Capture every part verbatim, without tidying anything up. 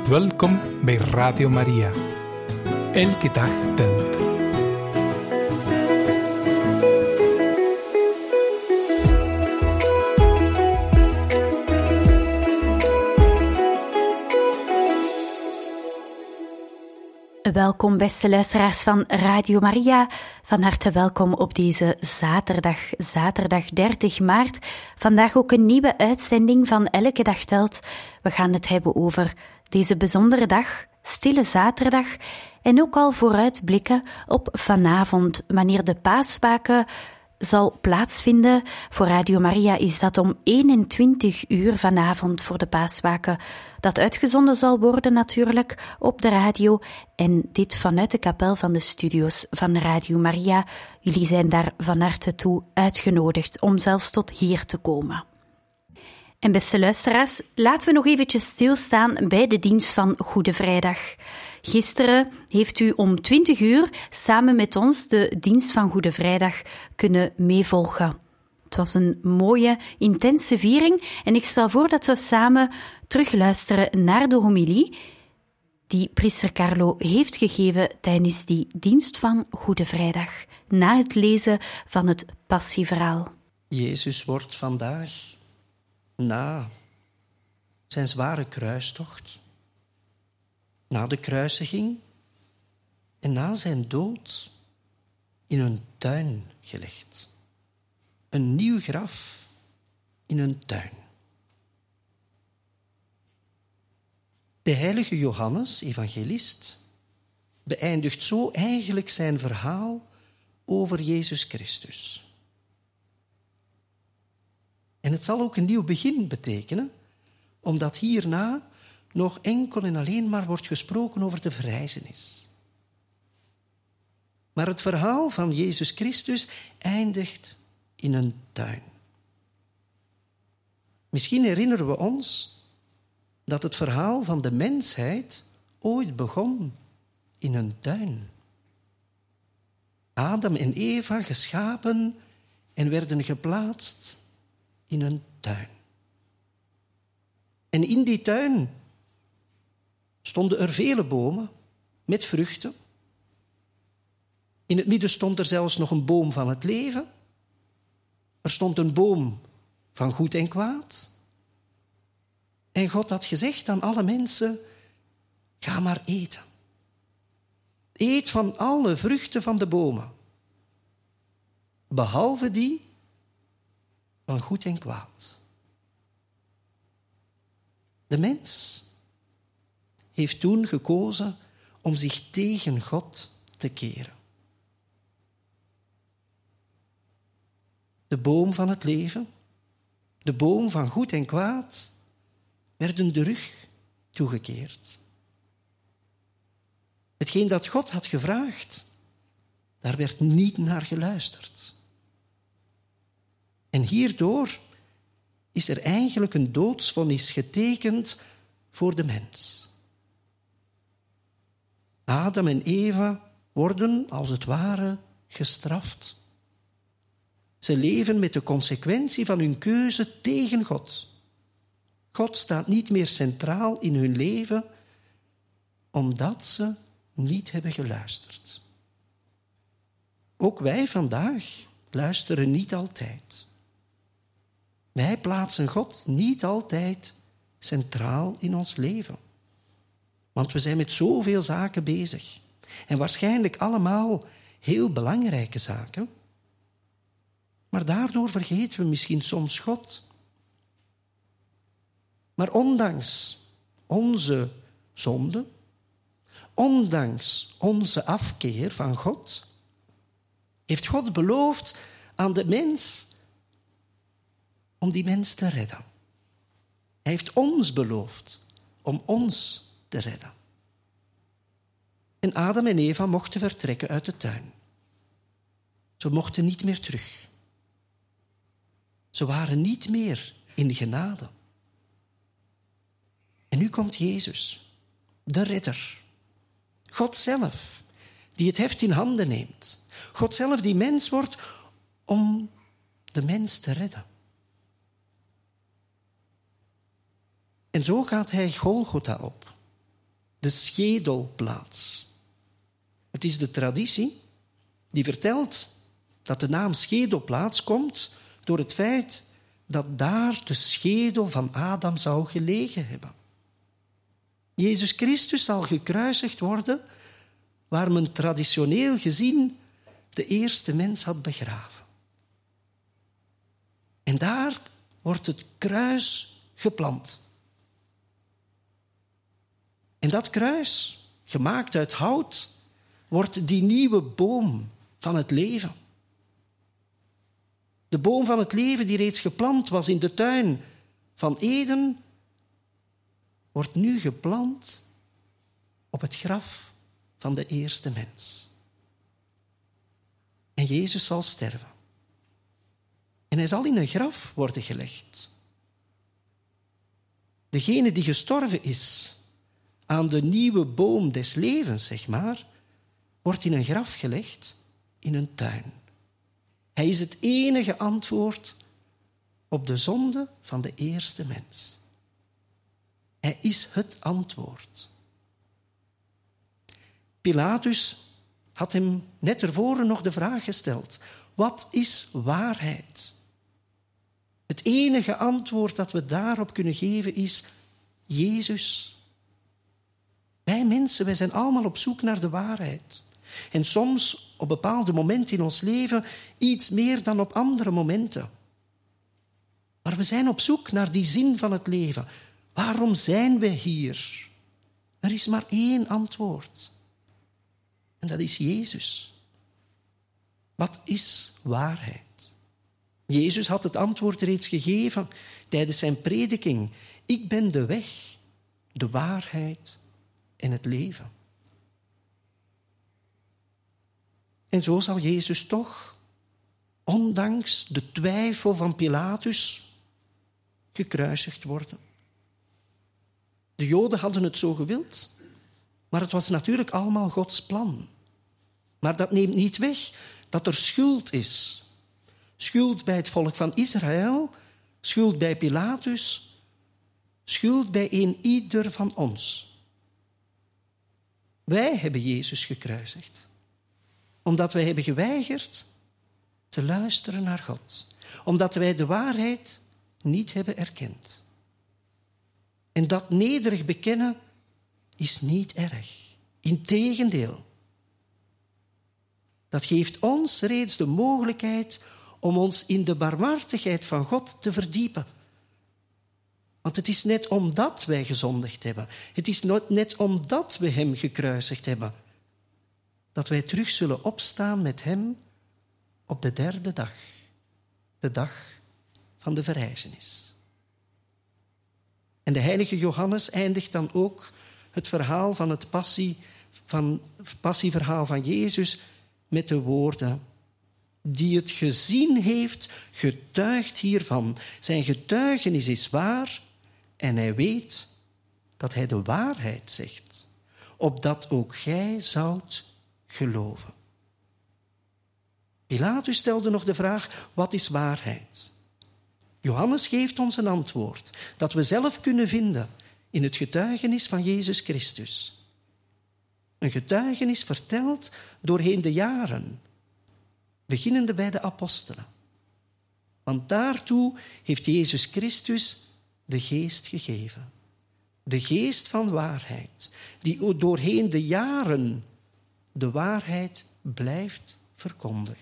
Welkom bij Radio Maria. Elke dag telt. Welkom beste luisteraars van Radio Maria. Van harte welkom op deze zaterdag, zaterdag dertig maart. Vandaag ook een nieuwe uitzending van Elke Dag Telt. We gaan het hebben over deze bijzondere dag, Stille Zaterdag, en ook al vooruitblikken op vanavond, wanneer de paaswaken zal plaatsvinden. Voor Radio Maria is dat om eenentwintig uur vanavond voor de paaswaken, dat uitgezonden zal worden natuurlijk op de radio, en dit vanuit de kapel van de studio's van Radio Maria. Jullie zijn daar van harte toe uitgenodigd om zelfs tot hier te komen. En beste luisteraars, laten we nog eventjes stilstaan bij de dienst van Goede Vrijdag. Gisteren heeft u om twintig uur samen met ons de dienst van Goede Vrijdag kunnen meevolgen. Het was een mooie, intense viering en ik stel voor dat we samen terugluisteren naar de homilie die priester Carlo heeft gegeven tijdens die dienst van Goede Vrijdag, na het lezen van het passieverhaal. Jezus wordt vandaag, na zijn zware kruistocht, na de kruisiging en na zijn dood, in een tuin gelegd. Een nieuw graf in een tuin. De heilige Johannes, evangelist, beëindigt zo eigenlijk zijn verhaal over Jezus Christus. En het zal ook een nieuw begin betekenen, omdat hierna nog enkel en alleen maar wordt gesproken over de verrijzenis. Maar het verhaal van Jezus Christus eindigt in een tuin. Misschien herinneren we ons dat het verhaal van de mensheid ooit begon in een tuin. Adam en Eva geschapen en werden geplaatst in een tuin. En in die tuin stonden er vele bomen met vruchten. In het midden stond er zelfs nog een boom van het leven. Er stond een boom van goed en kwaad. En God had gezegd aan alle mensen: ga maar eten. Eet van alle vruchten van de bomen, behalve die van goed en kwaad. De mens heeft toen gekozen om zich tegen God te keren. De boom van het leven, de boom van goed en kwaad, werden de rug toegekeerd. Hetgeen dat God had gevraagd, daar werd niet naar geluisterd. En hierdoor is er eigenlijk een doodsvonnis getekend voor de mens. Adam en Eva worden, als het ware, gestraft. Ze leven met de consequentie van hun keuze tegen God. God staat niet meer centraal in hun leven, omdat ze niet hebben geluisterd. Ook wij vandaag luisteren niet altijd. Wij plaatsen God niet altijd centraal in ons leven. Want we zijn met zoveel zaken bezig. En waarschijnlijk allemaal heel belangrijke zaken. Maar daardoor vergeten we misschien soms God. Maar ondanks onze zonde, ondanks onze afkeer van God, heeft God beloofd aan de mens om die mens te redden. Hij heeft ons beloofd om ons te redden. En Adam en Eva mochten vertrekken uit de tuin. Ze mochten niet meer terug. Ze waren niet meer in genade. En nu komt Jezus, de redder. God zelf, die het heft in handen neemt. God zelf die mens wordt om de mens te redden. En zo gaat hij Golgotha op. de schedelplaats. Het is de traditie die vertelt dat de naam schedelplaats komt door het feit dat daar de schedel van Adam zou gelegen hebben. Jezus Christus zal gekruisigd worden waar men traditioneel gezien de eerste mens had begraven. En daar wordt het kruis geplant. En dat kruis, gemaakt uit hout, wordt die nieuwe boom van het leven. De boom van het leven die reeds geplant was in de tuin van Eden, wordt nu geplant op het graf van de eerste mens. En Jezus zal sterven. En hij zal in een graf worden gelegd. Degene die gestorven is aan de nieuwe boom des levens, zeg maar, wordt in een graf gelegd in een tuin. Hij is het enige antwoord op de zonde van de eerste mens. Hij is het antwoord. Pilatus had hem net ervoor nog de vraag gesteld: wat is waarheid? Het enige antwoord dat we daarop kunnen geven is Jezus. Wij mensen, wij zijn allemaal op zoek naar de waarheid. En soms op bepaalde momenten in ons leven iets meer dan op andere momenten. Maar we zijn op zoek naar die zin van het leven. Waarom zijn we hier? Er is maar één antwoord. En dat is Jezus. Wat is waarheid? Jezus had het antwoord reeds gegeven tijdens zijn prediking. Ik ben de weg, de waarheid en het leven. En zo zal Jezus toch, ondanks de twijfel van Pilatus, gekruisigd worden. De Joden hadden het zo gewild, maar het was natuurlijk allemaal Gods plan. Maar dat neemt niet weg dat er schuld is. Schuld bij het volk van Israël, schuld bij Pilatus, schuld bij een ieder van ons. Wij hebben Jezus gekruisigd, omdat wij hebben geweigerd te luisteren naar God, omdat wij de waarheid niet hebben erkend. En dat nederig bekennen is niet erg. Integendeel. Dat geeft ons reeds de mogelijkheid om ons in de barmhartigheid van God te verdiepen. Want het is net omdat wij gezondigd hebben, het is net omdat we hem gekruisigd hebben, dat wij terug zullen opstaan met hem op de derde dag, de dag van de verrijzenis. En de heilige Johannes eindigt dan ook het verhaal van het passie, van, passieverhaal van Jezus met de woorden: die het gezien heeft, getuigt hiervan. Zijn getuigenis is waar en hij weet dat hij de waarheid zegt, opdat ook gij zoudt geloven. Pilatus stelde nog de vraag: wat is waarheid? Johannes geeft ons een antwoord dat we zelf kunnen vinden in het getuigenis van Jezus Christus. Een getuigenis verteld doorheen de jaren, beginnende bij de apostelen. Want daartoe heeft Jezus Christus de geest gegeven. De geest van waarheid, die doorheen de jaren de waarheid blijft verkondigen.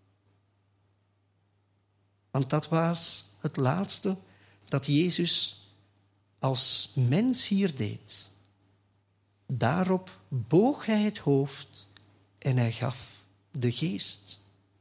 Want dat was het laatste dat Jezus als mens hier deed. Daarop boog hij het hoofd en hij gaf de geest.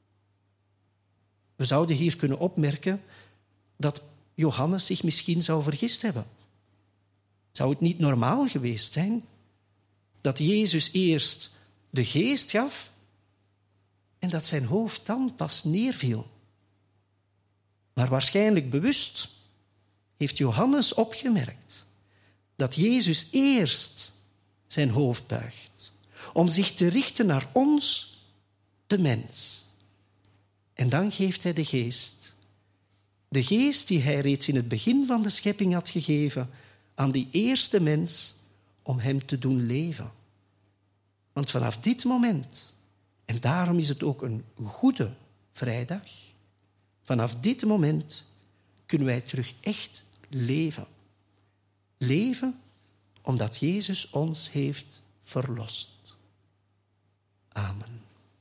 We zouden hier kunnen opmerken dat Johannes zich misschien zou vergist hebben. Zou het niet normaal geweest zijn dat Jezus eerst de geest gaf en dat zijn hoofd dan pas neerviel? Maar waarschijnlijk bewust heeft Johannes opgemerkt dat Jezus eerst zijn hoofd buigt om zich te richten naar ons, de mens. En dan geeft hij de geest. De geest die hij reeds in het begin van de schepping had gegeven aan die eerste mens, om hem te doen leven. Want vanaf dit moment, en daarom is het ook een goede vrijdag, vanaf dit moment kunnen wij terug echt leven. Leven omdat Jezus ons heeft verlost. Amen.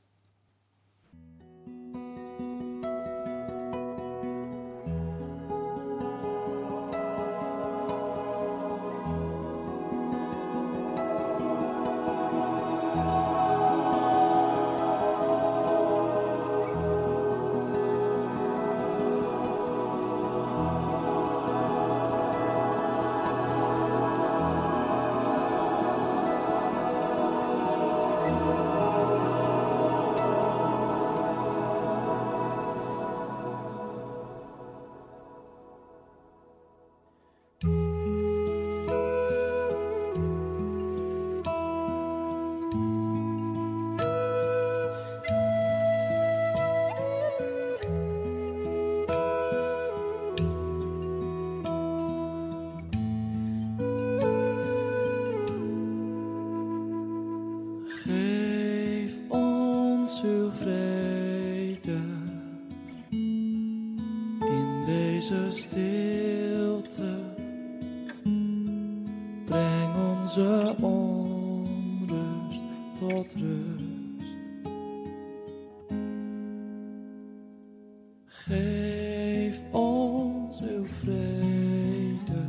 Geef ons uw vrede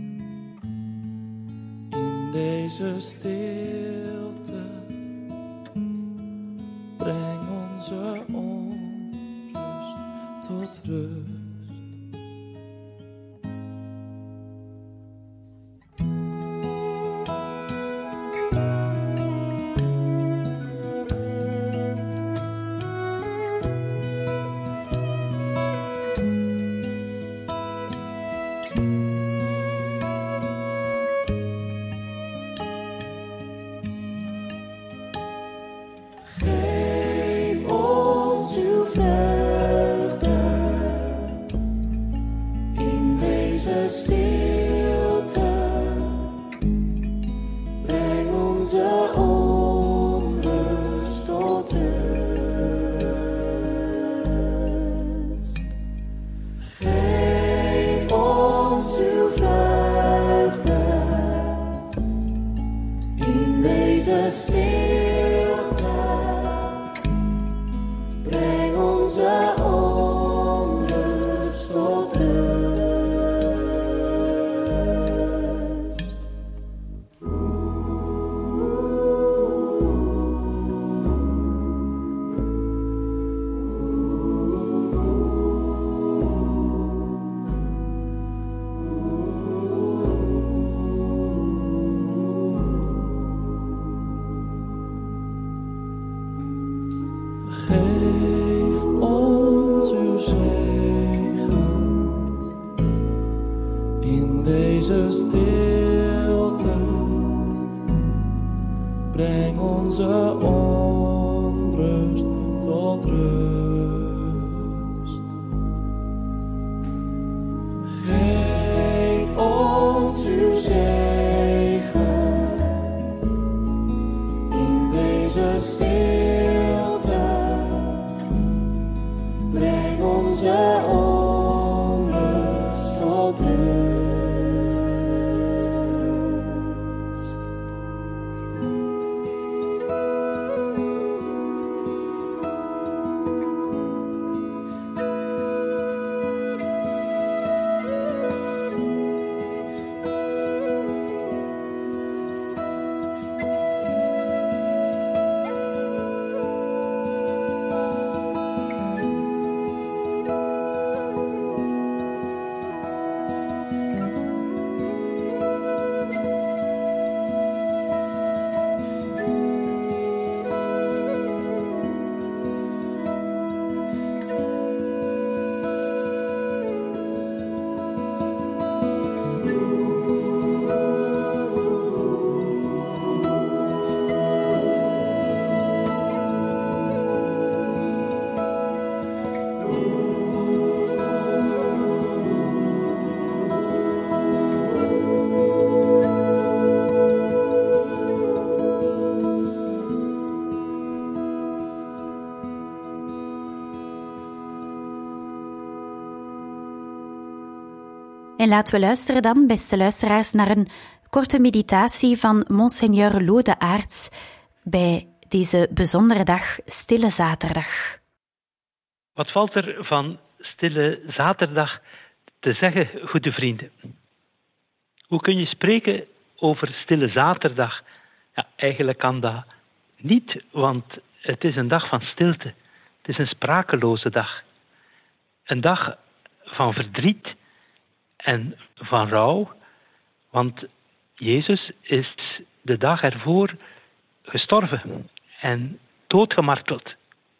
in deze stilte. Breng onze onrust tot rust. Geef ons uw zegen in deze stilte. Breng onze onrust tot rust. Geef ons uw zegen in deze stilte. Breng onze onrust tot rust. En laten we luisteren dan, beste luisteraars, naar een korte meditatie van Monseigneur Lode Aarts bij deze bijzondere dag, Stille Zaterdag. Wat valt er van Stille Zaterdag te zeggen, goede vrienden? Hoe kun je spreken over Stille Zaterdag? Ja, eigenlijk kan dat niet, want het is een dag van stilte. Het is een sprakeloze dag. Een dag van verdriet en van rouw, want Jezus is de dag ervoor gestorven en doodgemarteld.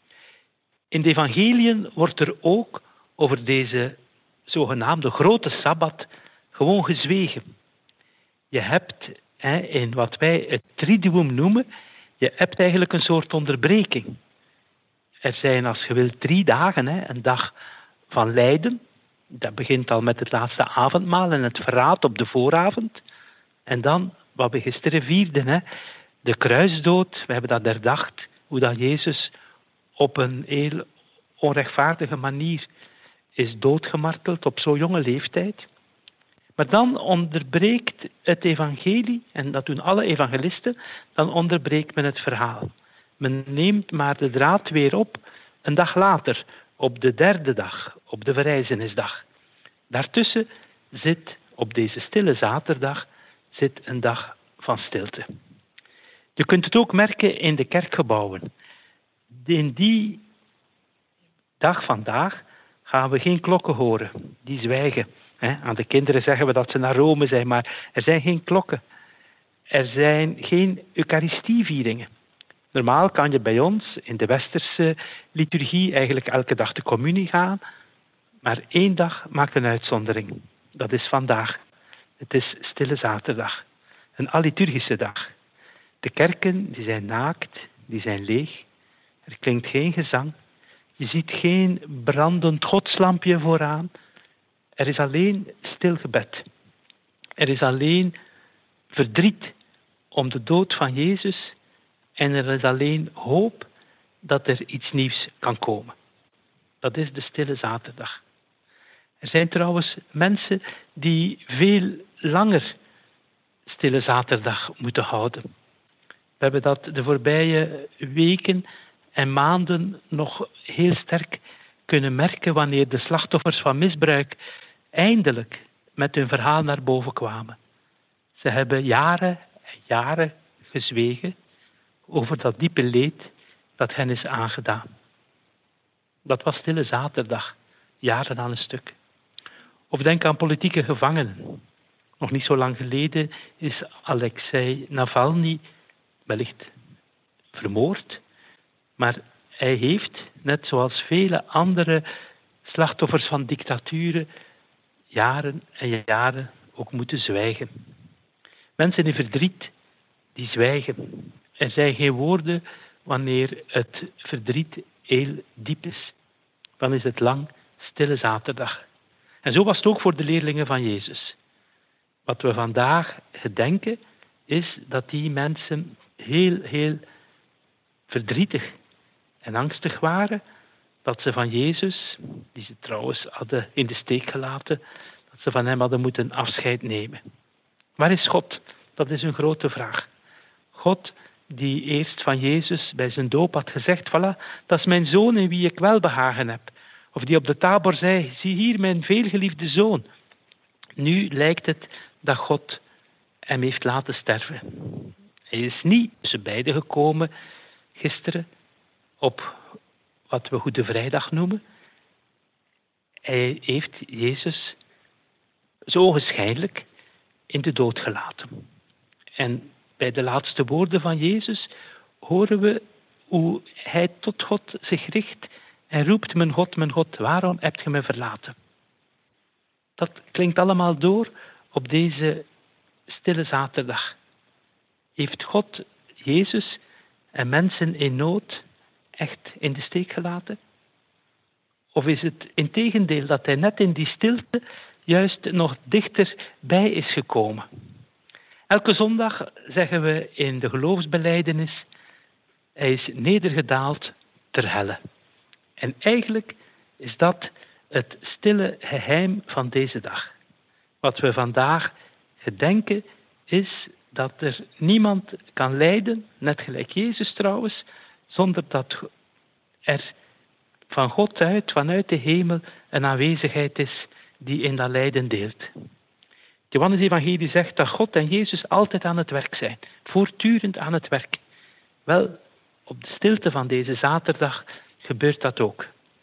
In de evangeliën wordt er ook over deze zogenaamde grote Sabbat gewoon gezwegen. Je hebt hè, in wat wij het triduum noemen, je hebt eigenlijk een soort onderbreking. Er zijn, als je wilt, drie dagen. Hè, een dag van lijden. Dat begint al met het laatste avondmaal en het verraad op de vooravond. En dan, wat we gisteren vierden, hè, de kruisdood. We hebben dat herdacht, hoe dat Jezus op een heel onrechtvaardige manier is doodgemarteld op zo'n jonge leeftijd. Maar dan onderbreekt het evangelie, en dat doen alle evangelisten, dan onderbreekt men het verhaal. Men neemt maar de draad weer op een dag later, op de derde dag, op de verrijzenisdag. Daartussen zit, op deze stille zaterdag, zit een dag van stilte. Je kunt het ook merken in de kerkgebouwen. In die dag vandaag gaan we geen klokken horen, die zwijgen. He, aan de kinderen zeggen we dat ze naar Rome zijn, maar er zijn geen klokken. Er zijn geen eucharistievieringen. Normaal kan je bij ons in de westerse liturgie eigenlijk elke dag de communie gaan, maar één dag maakt een uitzondering. Dat is vandaag. Het is Stille Zaterdag. Een aliturgische dag. De kerken die zijn naakt, die zijn leeg. Er klinkt geen gezang. Je ziet geen brandend godslampje vooraan. Er is alleen stil gebed. Er is alleen verdriet om de dood van Jezus en er is alleen hoop dat er iets nieuws kan komen. Dat is de Stille Zaterdag. Er zijn trouwens mensen die veel langer Stille Zaterdag moeten houden. We hebben dat de voorbije weken en maanden nog heel sterk kunnen merken wanneer de slachtoffers van misbruik eindelijk met hun verhaal naar boven kwamen. Ze hebben jaren en jaren gezwegen over dat diepe leed dat hen is aangedaan. Dat was Stille Zaterdag, jaren aan een stuk. Of denk aan politieke gevangenen. Nog niet zo lang geleden is Alexei Navalny wellicht vermoord, maar hij heeft, net zoals vele andere slachtoffers van dictaturen, jaren en jaren ook moeten zwijgen. Mensen in verdriet, die zwijgen. Er zijn geen woorden wanneer het verdriet heel diep is. Dan is het lang Stille Zaterdag. En zo was het ook voor de leerlingen van Jezus. Wat we vandaag gedenken, is dat die mensen heel, heel verdrietig en angstig waren, dat ze van Jezus, die ze trouwens hadden in de steek gelaten, dat ze van hem hadden moeten afscheid nemen. Waar is God? Dat is een grote vraag. God die eerst van Jezus bij zijn doop had gezegd, voilà, dat is mijn zoon in wie ik welbehagen heb. Of die op de Tabor zei, zie hier mijn veelgeliefde zoon. Nu lijkt het dat God hem heeft laten sterven. Hij is niet tussen beiden gekomen gisteren op wat we Goede Vrijdag noemen. Hij heeft Jezus zo ogenschijnlijk in de dood gelaten. En bij de laatste woorden van Jezus horen we hoe hij tot God zich richt en roept, mijn God, mijn God, waarom hebt je me verlaten? Dat klinkt allemaal door op deze Stille Zaterdag. Heeft God Jezus en mensen in nood echt in de steek gelaten? Of is het integendeel dat hij net in die stilte juist nog dichter bij is gekomen? Elke zondag zeggen we in de geloofsbelijdenis, hij is nedergedaald ter helle. En eigenlijk is dat het stille geheim van deze dag. Wat we vandaag gedenken is dat er niemand kan lijden, net gelijk Jezus trouwens, zonder dat er van God uit, vanuit de hemel, een aanwezigheid is die in dat lijden deelt. Het Johannes-evangelie zegt dat God en Jezus altijd aan het werk zijn, voortdurend aan het werk. Wel, op de stilte van deze zaterdag gebeurt dat ook.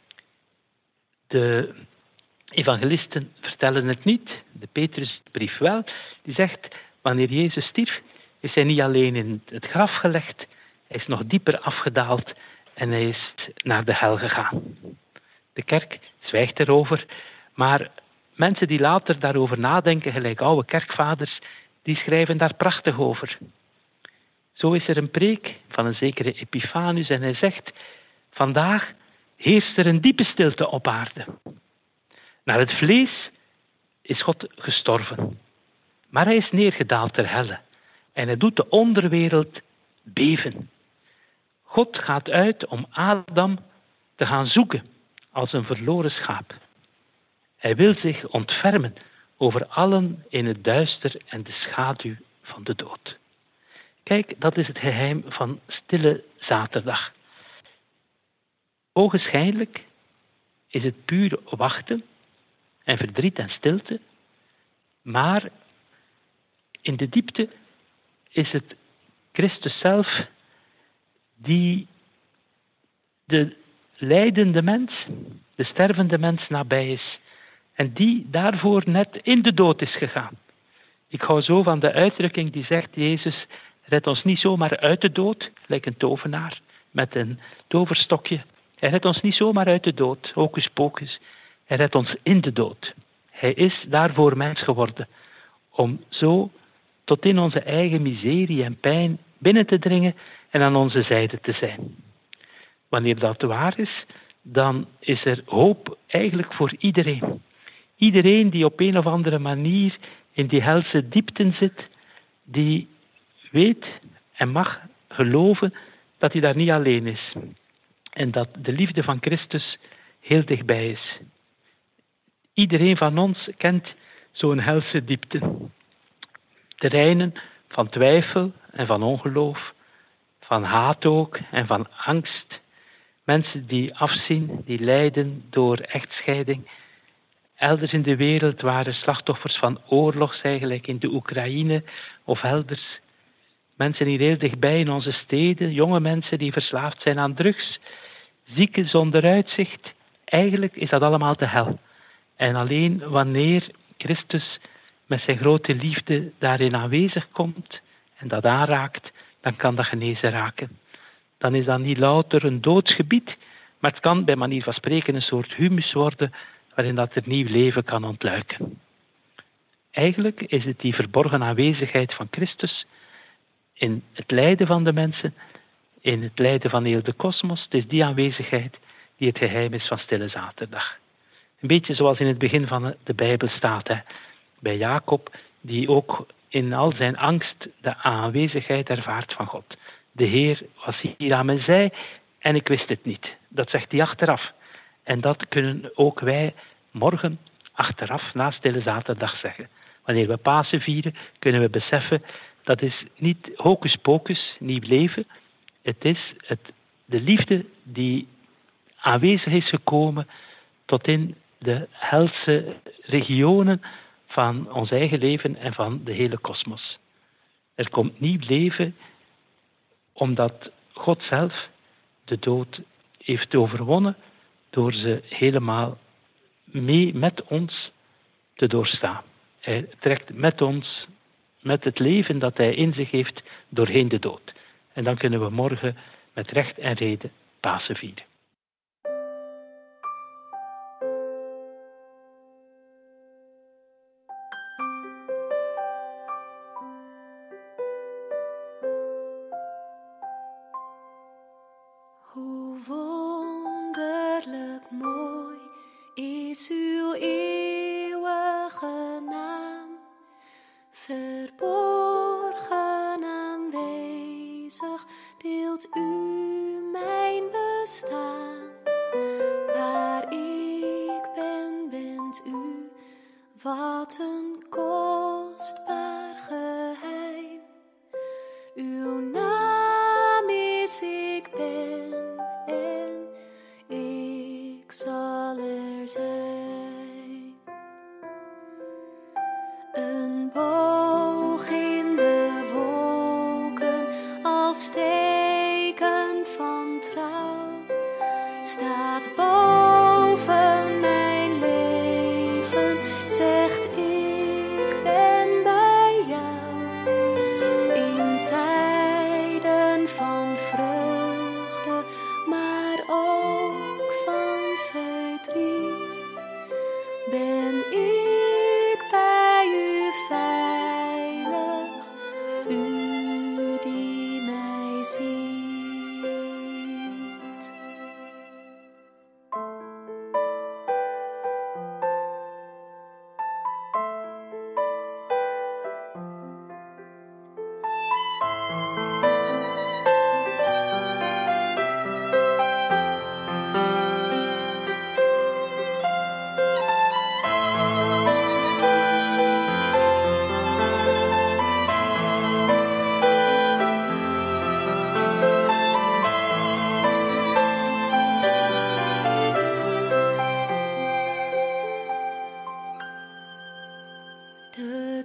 De evangelisten vertellen het niet, de Petrusbrief wel. Die zegt, wanneer Jezus stierf, is hij niet alleen in het graf gelegd, hij is nog dieper afgedaald en hij is naar de hel gegaan. De kerk zwijgt erover, maar mensen die later daarover nadenken, gelijk oude kerkvaders, die schrijven daar prachtig over. Zo is er een preek van een zekere Epifanus en hij zegt, vandaag heerst er een diepe stilte op aarde. Naar het vlees is God gestorven, maar hij is neergedaald ter helle en hij doet de onderwereld beven. God gaat uit om Adam te gaan zoeken als een verloren schaap. Hij wil zich ontfermen over allen in het duister en de schaduw van de dood. Kijk, dat is het geheim van stille zaterdag. Ogenschijnlijk is het puur wachten en verdriet en stilte, maar in de diepte is het Christus zelf die de lijdende mens, de stervende mens nabij is en die daarvoor net in de dood is gegaan. Ik hou zo van de uitdrukking die zegt, Jezus redt ons niet zomaar uit de dood, lijkt een tovenaar met een toverstokje. Hij redt ons niet zomaar uit de dood, hocus pocus. Hij redt ons in de dood. Hij is daarvoor mens geworden, om zo tot in onze eigen miserie en pijn binnen te dringen en aan onze zijde te zijn. Wanneer dat waar is, dan is er hoop eigenlijk voor iedereen. Iedereen die op een of andere manier in die helse diepten zit, die weet en mag geloven dat hij daar niet alleen is. En dat de liefde van Christus heel dichtbij is. Iedereen van ons kent zo'n helse diepte. Terreinen van twijfel en van ongeloof, van haat ook en van angst. Mensen die afzien, die lijden door echtscheiding. Elders in de wereld waren slachtoffers van oorlog, eigenlijk in de Oekraïne of elders. Mensen hier heel dichtbij in onze steden, jonge mensen die verslaafd zijn aan drugs, zieken zonder uitzicht. Eigenlijk is dat allemaal de hel. En alleen wanneer Christus met zijn grote liefde daarin aanwezig komt en dat aanraakt, dan kan dat genezen raken. Dan is dat niet louter een doodsgebied, maar het kan bij manier van spreken een soort humus worden waarin dat er nieuw leven kan ontluiken. Eigenlijk is het die verborgen aanwezigheid van Christus in het lijden van de mensen, in het lijden van heel de kosmos. Het is die aanwezigheid die het geheim is van stille zaterdag. Een beetje zoals in het begin van de Bijbel staat, hè, bij Jacob, die ook in al zijn angst de aanwezigheid ervaart van God. De Heer was hier aan mijn zij en ik wist het niet. Dat zegt hij achteraf. En dat kunnen ook wij morgen achteraf na stille zaterdag zeggen. Wanneer we Pasen vieren, kunnen we beseffen, dat is niet hocus pocus, nieuw leven. Het is het, de liefde die aanwezig is gekomen tot in de helse regionen van ons eigen leven en van de hele kosmos. Er komt nieuw leven omdat God zelf de dood heeft overwonnen door ze helemaal mee met ons te doorstaan. Hij trekt met ons, met het leven dat hij in zich heeft, doorheen de dood. En dan kunnen we morgen met recht en reden Pasen vieren. Hoe wonderlijk mooi is uw eeuwige naam, verborgen aanwezig deelt u mijn bestaan. Waar ik ben, bent u, wat een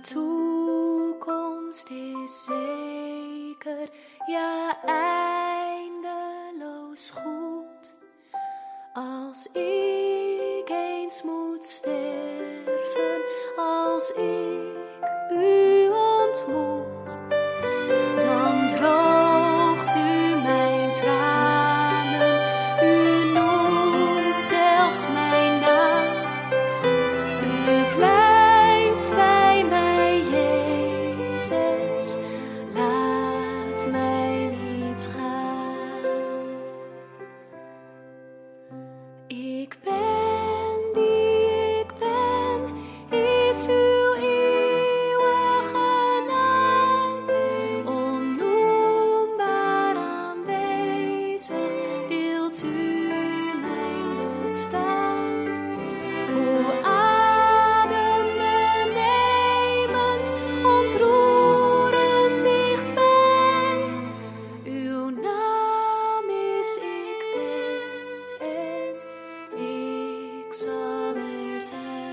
toekomst is zeker, ja eindeloos goed. Als ik eens moet sterven, als ik u ontmoet, dan droogt u mijn tranen, u noemt zelfs mijn naam. U blijft bij mij, Jezus, laat mij niet gaan. Ik ben die ik ben, is uw eeuwige naam. Onnoembaar aanwezig, deelt u mijn bestaan. O adembenemend, ontroerend dichtbij. Uw naam is ik ben en ik zal er zijn.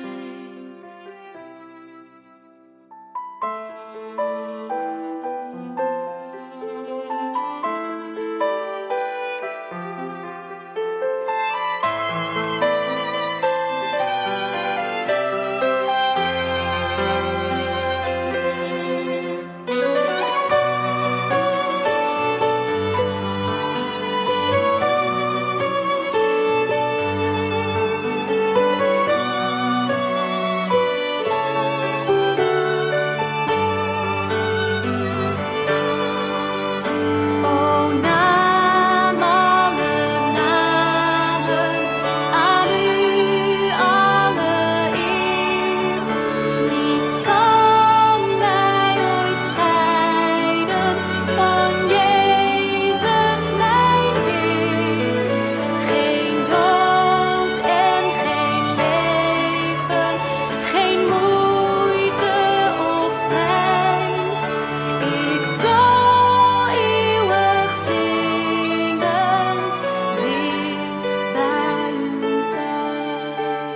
O naam alle namen, aan u alle eer. Niets kan mij ooit scheiden van Jezus mijn Heer. Geen dood en geen leven, geen moeite of pijn. Ik zal eeuwig zingen, dicht bij u zijn.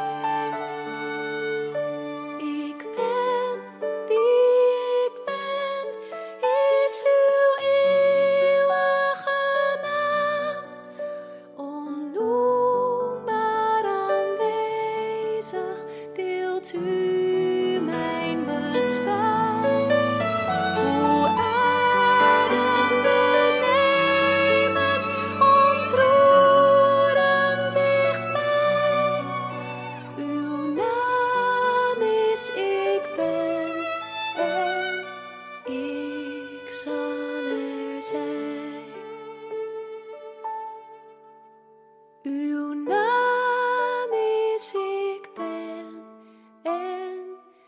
Ik ben die ik ben, is uw eeuwige naam. Onnoembaar aanwezig, deelt u mijn bestaan. O adembenemend, ontroerend dichtbij. Uw naam is ik ben en ik zal er zijn. Uw naam is ik ben en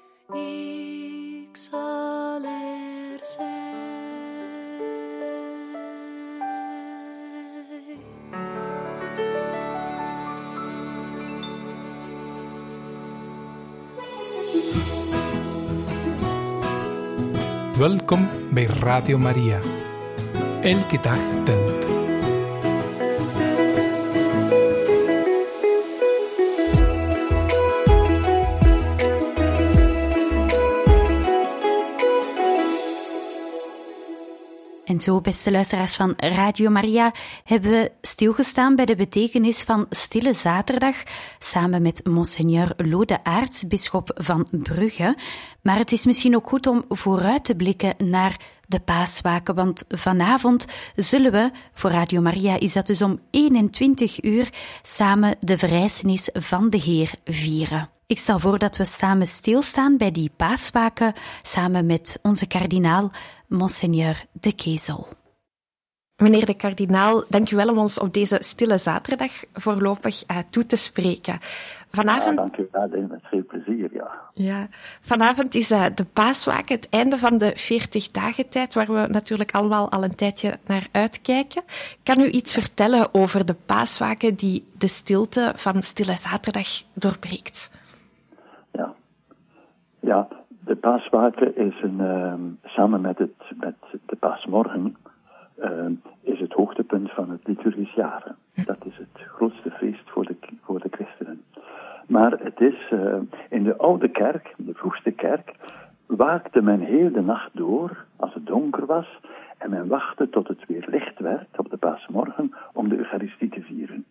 ik zal er zijn. Welkom bij Radio Maria. Elke dag telt. En zo, beste luisteraars van Radio Maria, hebben we stilgestaan bij de betekenis van Stille Zaterdag, samen met monseigneur Lode Aerts, bisschop van Brugge. Maar het is misschien ook goed om vooruit te blikken naar de paaswaken, want vanavond zullen we, voor Radio Maria is dat dus om eenentwintig uur, samen de verrijzenis van de Heer vieren. Ik stel voor dat we samen stilstaan bij die paaswaken, samen met onze kardinaal, monseigneur De Kezel. Meneer de kardinaal, dank u wel om ons op deze stille zaterdag voorlopig uh, toe te spreken. Vanavond... Ja, dank u wel, met veel plezier, ja. Ja, vanavond is uh, de paaswaken, het einde van de veertig dagen tijd, waar we natuurlijk allemaal al een tijdje naar uitkijken. Kan u iets vertellen over de paaswaken die de stilte van Stille Zaterdag doorbreekt? Ja, ja de paaswaken is een, uh, samen met, het, met de paasmorgen, uh, is het hoogtepunt van het liturgisch jaar. Dat is het grootste feest voor de, voor de christenen. Maar het is, uh, in de oude kerk, de vroegste kerk, waakte men heel de nacht door, als het donker was, en men wachtte tot het weer licht werd op de paasmorgen om de Eucharistie te vieren.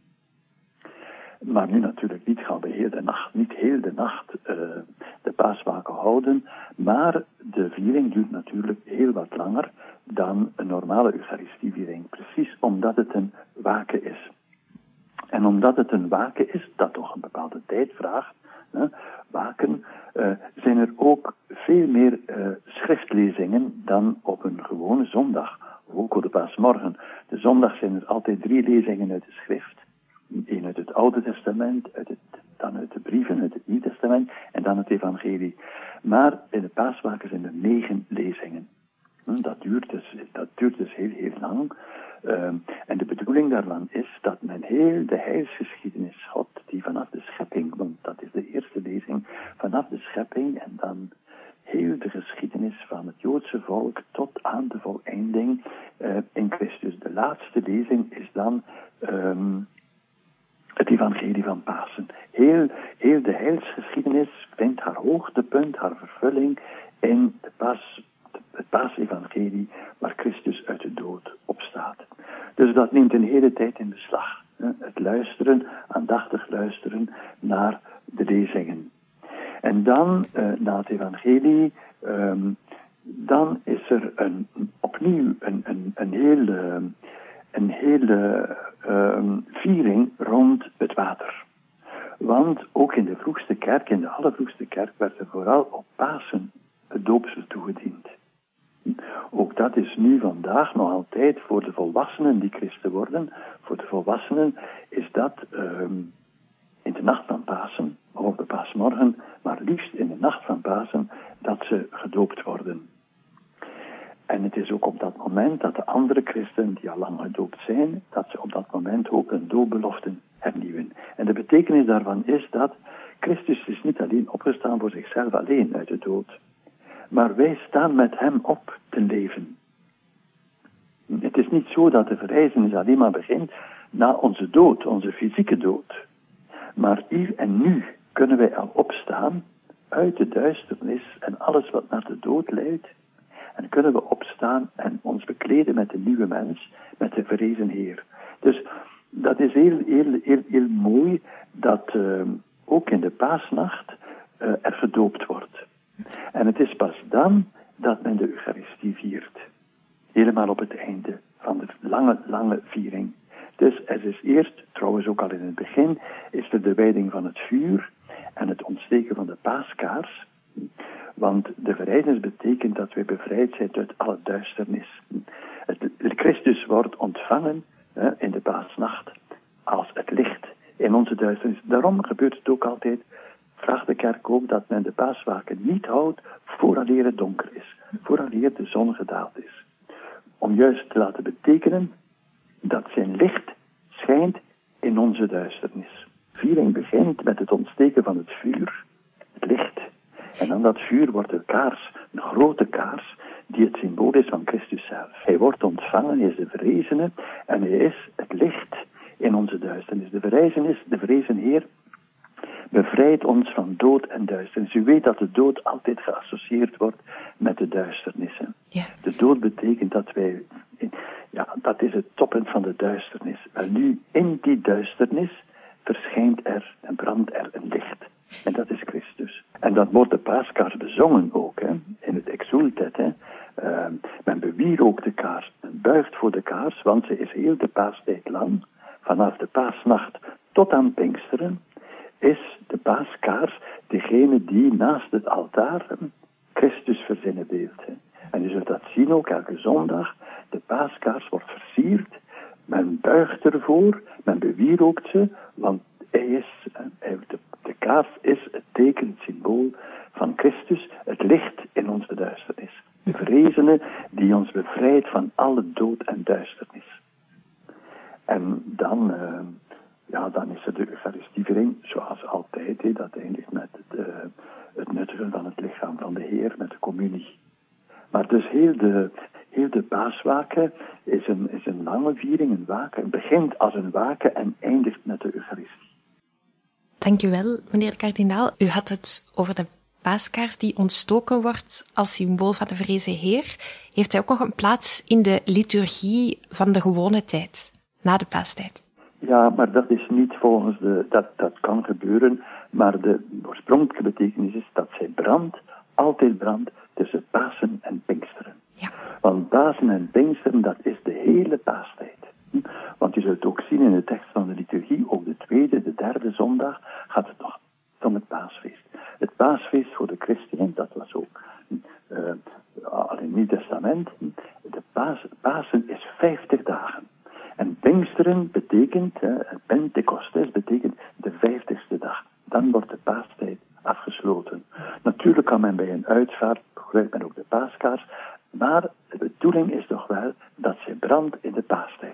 Maar nu natuurlijk niet gaan we heel de nacht, niet heel de nacht uh, de paaswaken houden, maar de viering duurt natuurlijk heel wat langer dan een normale Eucharistieviering, precies omdat het een waken is. En omdat het een waken is, dat toch een bepaalde tijd vraagt, hè, waken, uh, zijn er ook veel meer uh, schriftlezingen dan op een gewone zondag, ook op de paasmorgen. De zondag zijn er altijd drie lezingen uit de schrift. Eén uit het Oude Testament, uit het, dan uit de brieven, uit het Nieuwe Testament en dan het Evangelie. Maar in de paaswaken zijn er negen lezingen. Dat duurt dus, dat duurt dus heel, heel lang. Um, en de bedoeling daarvan is dat men heel de heilsgeschiedenis, God, die vanaf de schepping, want dat is de eerste lezing, vanaf de schepping en dan heel de geschiedenis van het Joodse volk tot aan de voleinding uh, in Christus. De laatste lezing is dan um, het evangelie van Pasen. Heel, heel de heilsgeschiedenis vindt haar hoogtepunt, haar vervulling in de pas, het paasevangelie waar Christus uit de dood opstaat. Dus dat neemt een hele tijd in beslag. Hè? Het luisteren, aandachtig luisteren naar de lezingen. En dan, uh, na het evangelie, um, dan is er een, opnieuw een, een, een hele, een hele um, viering rond het water. Want ook in de vroegste kerk, in de allervroegste kerk, werd er vooral op Pasen het doopsel toegediend. Ook dat is nu vandaag nog altijd voor de volwassenen die christen worden. Voor de volwassenen is dat um, in de nacht van Pasen, of op de paasmorgen, maar liefst in de nacht van Pasen, dat ze gedoopt worden. En het is ook op dat moment dat de andere christenen die al lang gedoopt zijn, dat ze op dat moment ook hun doopbeloften hernieuwen. En de betekenis daarvan is dat Christus is niet alleen opgestaan voor zichzelf alleen uit de dood, maar wij staan met hem op te leven. Het is niet zo dat de verrijzenis alleen maar begint na onze dood, onze fysieke dood. Maar hier en nu kunnen wij al opstaan uit de duisternis en alles wat naar de dood leidt. En kunnen we opstaan en ons bekleden met de nieuwe mens, met de verrezen Heer. Dus dat is heel, heel, heel, heel mooi dat uh, ook in de paasnacht uh, er gedoopt wordt. En het is pas dan dat men de Eucharistie viert. Helemaal op het einde van de lange, lange viering. Dus er is eerst, trouwens ook al in het begin, is er de wijding van het vuur en het ontsteken van de paaskaars. Want de verrijzenis betekent dat wij bevrijd zijn uit alle duisternis. Het, de Christus wordt ontvangen hè, in de paasnacht als het licht in onze duisternis. Daarom gebeurt het ook altijd, vraagt de kerk ook, dat men de paaswaken niet houdt vooraleer het donker is. Vooraleer de zon gedaald is. Om juist te laten betekenen dat zijn licht schijnt in onze duisternis. Viering begint met het ontsteken van het vuur, het licht. En dan dat vuur wordt de kaars, een grote kaars, die het symbool is van Christus zelf. Hij wordt ontvangen, hij is de verrezene en hij is het licht in onze duisternis. De verrezenis, de verrezen Heer, bevrijdt ons van dood en duisternis. U weet dat de dood altijd geassocieerd wordt met de duisternissen. Ja. De dood betekent dat wij, ja, dat is het toppunt van de duisternis. Wel nu, in die duisternis verschijnt er en brandt er een licht. En dat is Christus. En dat wordt de paaskaars bezongen ook, hè, in het Exultet. Hè. Uh, men bewierookt de kaars, men buigt voor de kaars, want ze is heel de paastijd lang, vanaf de paasnacht tot aan Pinksteren, is de paaskaars degene die naast het altaar Christus verzinnenbeeldt. En je zult dat zien ook elke zondag. De paaskaars wordt versierd, men buigt ervoor, men bewierookt ze, want hij is, de, de kaars is het teken, het symbool van Christus, het licht in onze duisternis. De verrezene die ons bevrijdt van alle dood en duisternis. En dan, uh, ja, dan is er de Eucharistieviering, zoals altijd, he, dat eindigt met het, uh, het nuttigen van het lichaam van de Heer, met de communie. Maar dus heel de, heel de paaswaken is een, is een lange viering, een waken. Het begint als een waken en eindigt met de Eucharistie. Dank u wel, meneer de kardinaal. U had het over de paaskaars die ontstoken wordt als symbool van de verrezen Heer. Heeft hij ook nog een plaats in de liturgie van de gewone tijd, na de paastijd? Ja, maar dat is niet volgens de... Dat, dat kan gebeuren, maar de oorspronkelijke betekenis is dat zij brandt, altijd brandt, tussen Pasen en Pinksteren. Ja. Want Pasen en Pinksteren, dat is de hele paastijd. Want je zult het ook zien in de tekst van de liturgie, ook de tweede, de derde zondag, gaat het nog om het paasfeest. Het paasfeest voor de christenen, dat was ook uh, al in het Nieuw Testament. De paas, Pasen is vijftig dagen. En Pinksteren betekent, uh, Pentecostes betekent de vijftigste dag. Dan wordt de paastijd afgesloten. Natuurlijk kan men bij een uitvaart, gebruikt men ook de paaskaars, maar de bedoeling is toch wel dat ze brandt in de paastijd.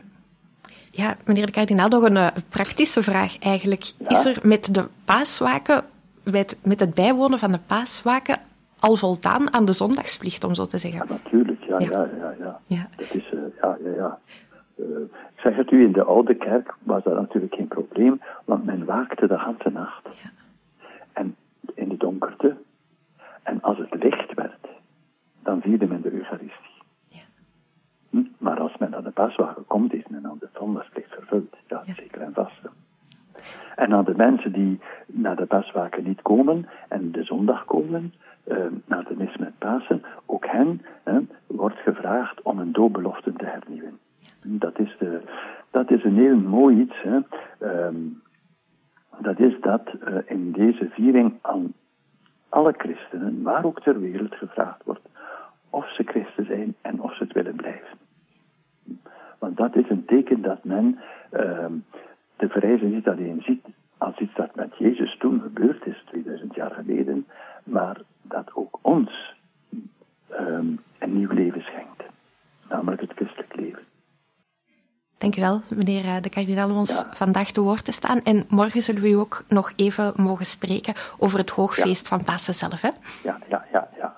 Ja, meneer de kardinaal, nog een uh, praktische vraag eigenlijk. Ja? Is er met de paaswaken, met, met het bijwonen van de paaswaken, al voldaan aan de zondagsplicht, om zo te zeggen? Ja, natuurlijk, ja, Ja. ja, ja. ja. Ja. Dat is, uh, ja, ja, ja. Uh, ik zeg het u, in de oude kerk was dat natuurlijk geen probleem, want men waakte de hele nacht. Ja. En in de donkerte. En als het licht werd, dan vierde men de Eucharistie. Ja. Hm? Maar als men naar de paaswagen komt, is men aan de zondagsplicht vervuld. Ja, Ja. zeker en vast. En aan de mensen die naar de paaswagen niet komen en de zondag komen, uh, naar de mis met Pasen, ook hen uh, wordt gevraagd om een doopbelofte te hernieuwen. Ja. Dat is, de, dat is een heel mooi iets. Hè. Um, dat is dat uh, in deze viering aan alle christenen, waar ook ter wereld, gevraagd wordt of ze christen zijn en of ze het willen blijven. Want dat is een teken dat men uh, de verrijzen niet alleen ziet als iets dat met Jezus toen gebeurd is, tweeduizend jaar geleden, maar dat ook ons um, een nieuw leven schenkt. Namelijk het christelijk leven. Dank u wel, meneer de kardinaal, om ons Ja. vandaag te woord te staan. En morgen zullen we u ook nog even mogen spreken over het hoogfeest Ja. van Pasen zelf, hè? Ja, ja, ja, ja.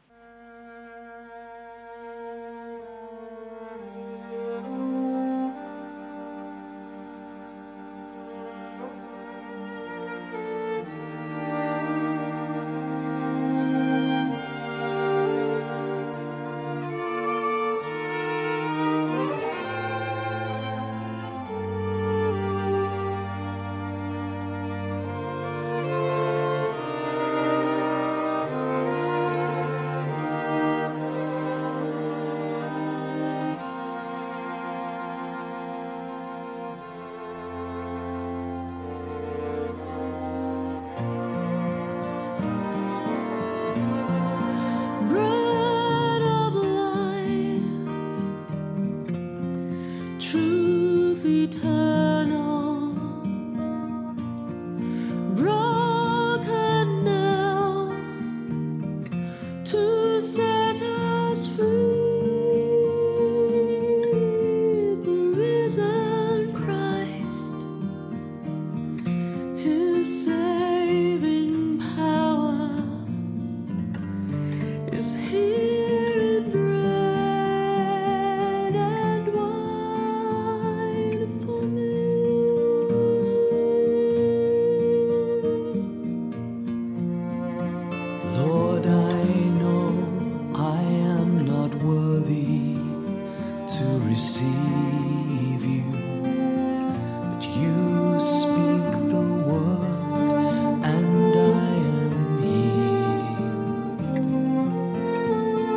Bread of life, truth eternal, broken now to set us free. The risen Christ, His saving power is here in bread and wine for me. Lord, I know I am not worthy to receive you, but you speak the word and I am healed.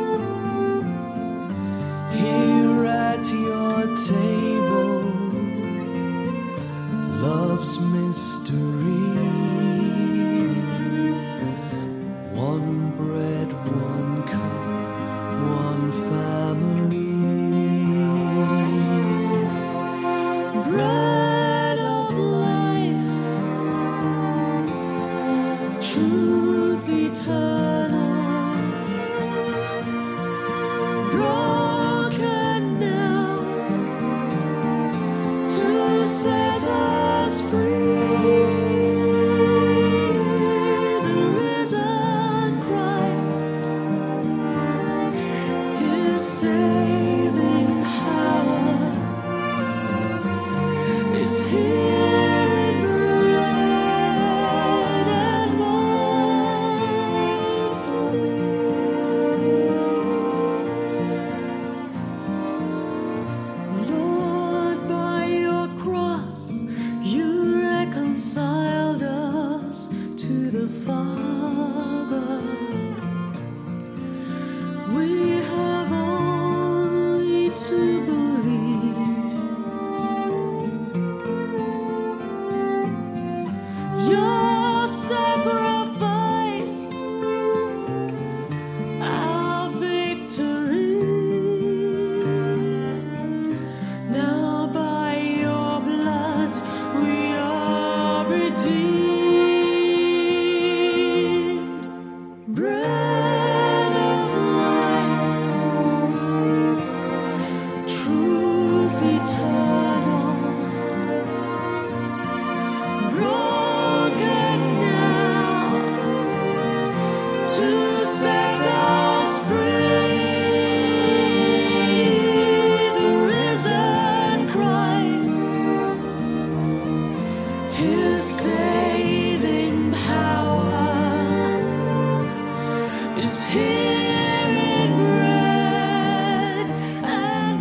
in bread and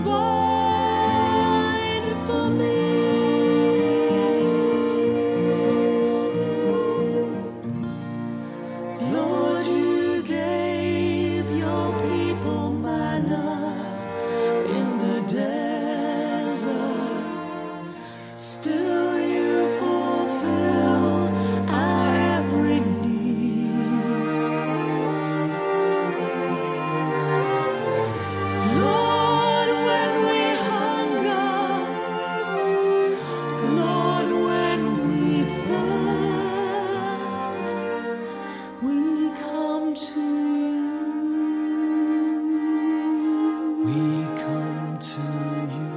wine for me. Lord, you gave your people manna in the desert. Still you fulfill our every need. Lord, when we hunger, Lord, when we thirst, we come to you. We come to you.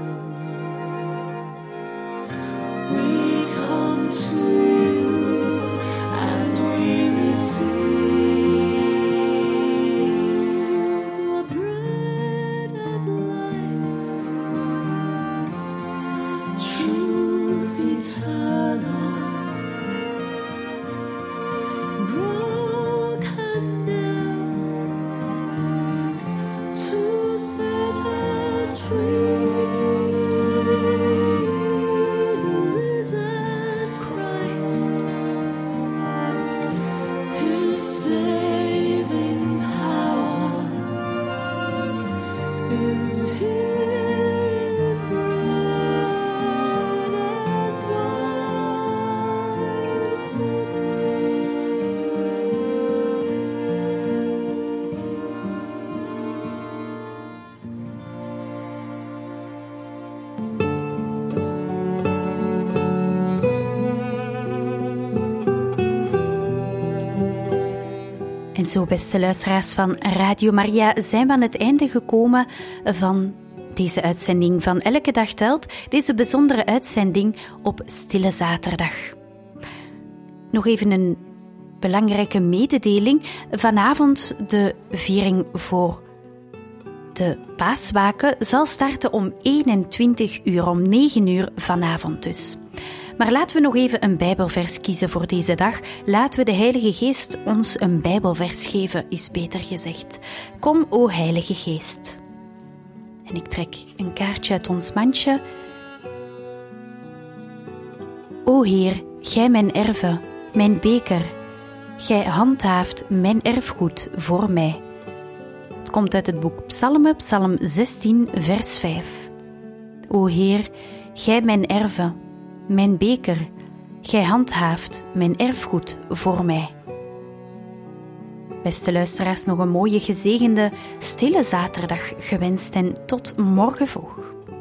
We come to you and we receive the bread of life, truth eternal, broken down to set us free. The risen Christ, His saving power is here in bread and wine for En zo, beste luisteraars van Radio Maria, zijn we aan het einde gekomen van deze uitzending van Elke Dag Telt, deze bijzondere uitzending op Stille Zaterdag. Nog even een belangrijke mededeling. Vanavond de viering voor de paaswaken zal starten om eenentwintig uur, om negen uur vanavond dus. Maar laten we nog even een Bijbelvers kiezen voor deze dag. Laten we de Heilige Geest ons een Bijbelvers geven, is beter gezegd. Kom, o Heilige Geest. En ik trek een kaartje uit ons mandje. O Heer, gij mijn erve, mijn beker, gij handhaaft mijn erfgoed voor mij. Het komt uit het boek Psalmen, Psalm zestien, vers vijf. O Heer, gij mijn erve, mijn beker, gij handhaaft mijn erfgoed voor mij. Beste luisteraars, nog een mooie gezegende stille zaterdag gewenst en tot morgen vroeg.